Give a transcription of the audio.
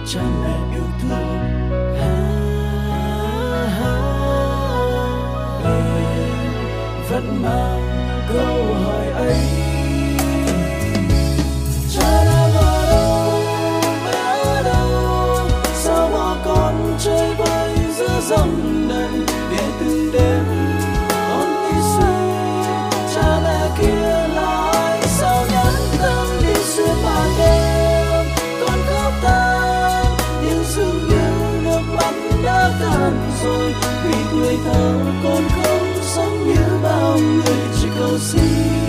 cha mẹ yêu thương. Em vẫn mang câu hỏi ấy. Cha đang ở đâu, mẹ ở đâu, sao bỏ con chơi vơi giữa dòng đời để từng đêm con đi suy. Cha mẹ kia là ai, sao nhắn tâm đi xuyên màn đêm. Con khóc tan nhưng dường như nước mắt đã cạn rồi, vì tuổi thơ con không sống như bao người, chỉ cầu xin